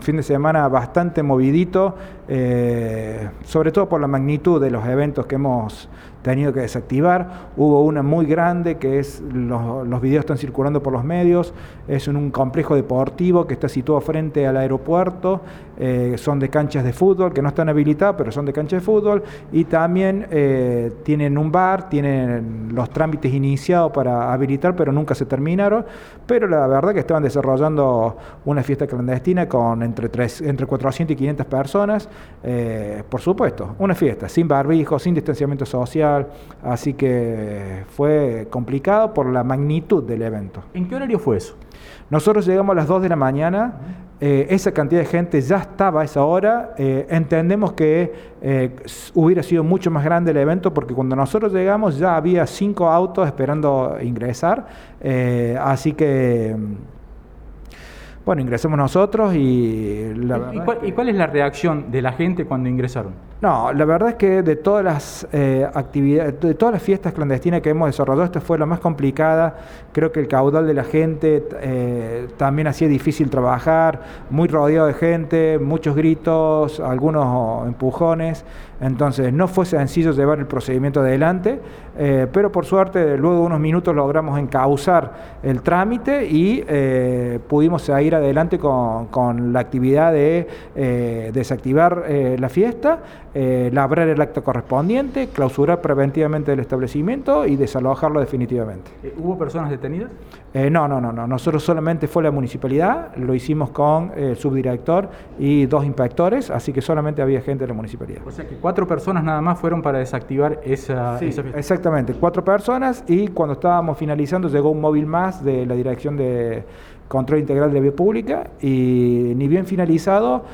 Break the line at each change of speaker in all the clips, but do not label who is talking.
fin de semana bastante movidito, sobre todo por la magnitud de los eventos que hemos tenido que desactivar. Hubo una muy grande que es, los videos están circulando por los medios, es en un complejo deportivo que está situado frente al aeropuerto, son de canchas de fútbol que no están habilitadas, pero son de canchas de fútbol, y también tienen un bar, tienen los trámites iniciados para habilitar, pero nunca se terminaron, pero la verdad que estaban desarrollando una fiesta clandestina con entre 400 y 500 personas, por supuesto, una fiesta sin barbijo, sin distanciamiento social. Así que fue complicado por la magnitud del evento.
¿En qué horario fue eso?
Nosotros llegamos a las 2 de la mañana, esa cantidad de gente ya estaba a esa hora, entendemos que hubiera sido mucho más grande el evento porque cuando nosotros llegamos ya había 5 autos esperando ingresar, así que... Bueno, ingresamos nosotros y...
¿Y cuál es la reacción de la gente cuando ingresaron?
No, la verdad es que de todas las actividades, de todas las fiestas clandestinas que hemos desarrollado, esta fue la más complicada. Creo que el caudal de la gente también hacía difícil trabajar, muy rodeado de gente, muchos gritos, algunos empujones. Entonces no fue sencillo llevar el procedimiento adelante, pero por suerte luego de unos minutos logramos encauzar el trámite y pudimos seguir adelante con la actividad de desactivar la fiesta, labrar el acto correspondiente, clausurar preventivamente el establecimiento y desalojarlo definitivamente.
¿Hubo personas detenidas?
No. Nosotros solamente fue la municipalidad, lo hicimos con el subdirector y 2 inspectores, así que solamente había gente de la municipalidad.
O sea que 4 personas nada más fueron para desactivar esa fiesta.
Exactamente, 4 personas, y cuando estábamos finalizando llegó un móvil más de la Dirección de Control Integral de la Vía Pública y ni bien finalizado,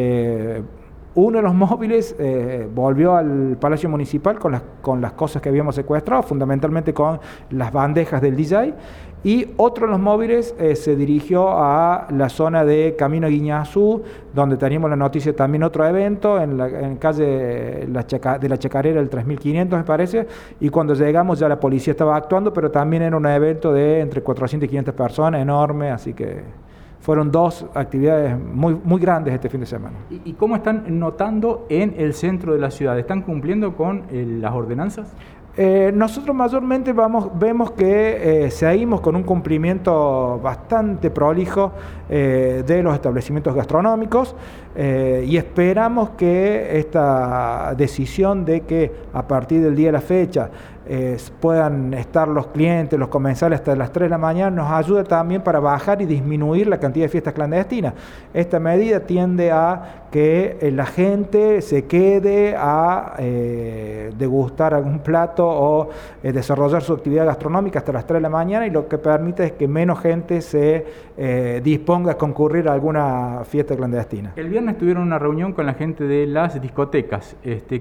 uno de los móviles volvió al Palacio Municipal con las cosas que habíamos secuestrado, fundamentalmente con las bandejas del DJ, y otro de los móviles se dirigió a la zona de Camino Guiñazú, donde teníamos la noticia también otro evento, en calle de la Chacarera, el 3500 me parece, y cuando llegamos ya la policía estaba actuando, pero también era un evento de entre 400 y 500 personas, enorme, así que... Fueron 2 actividades muy, muy grandes este fin de semana.
¿Y cómo están notando en el centro de la ciudad? ¿Están cumpliendo con las ordenanzas?
Nosotros mayormente vemos que seguimos con un cumplimiento bastante prolijo de los establecimientos gastronómicos y esperamos que esta decisión de que a partir del día de la fecha puedan estar los clientes, los comensales hasta las 3 de la mañana, nos ayuda también para bajar y disminuir la cantidad de fiestas clandestinas. Esta medida tiende a que la gente se quede a degustar algún plato o desarrollar su actividad gastronómica hasta las 3 de la mañana, y lo que permite es que menos gente se disponga a concurrir a alguna fiesta clandestina.
El viernes tuvieron una reunión con la gente de las discotecas.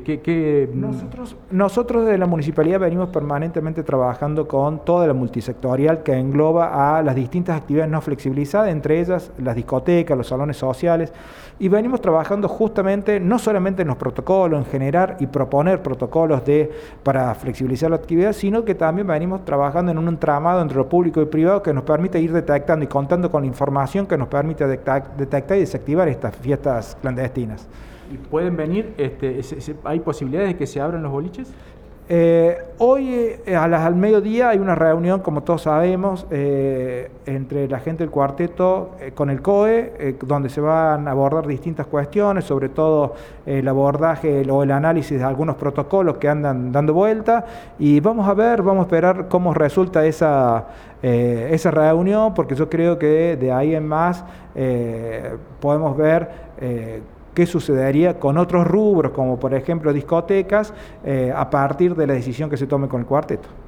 Nosotros de la municipalidad venimos permanentemente trabajando con toda la multisectorial que engloba a las distintas actividades no flexibilizadas, entre ellas las discotecas, los salones sociales, y venimos trabajando justamente no solamente en los protocolos, en generar y proponer protocolos para flexibilizar la actividad, sino que también venimos trabajando en un entramado entre lo público y privado que nos permite ir detectando y contando con la información que nos permite detectar y desactivar estas fiestas clandestinas.
¿Y pueden venir? ¿Hay posibilidades de que se abran los boliches?
Hoy al mediodía hay una reunión, como todos sabemos, entre la gente del cuarteto con el COE, donde se van a abordar distintas cuestiones, sobre todo el abordaje o el análisis de algunos protocolos que andan dando vuelta, y vamos a esperar cómo resulta esa reunión, porque yo creo que de ahí en más podemos ver qué sucedería con otros rubros, como por ejemplo discotecas, a partir de la decisión que se tome con el cuarteto.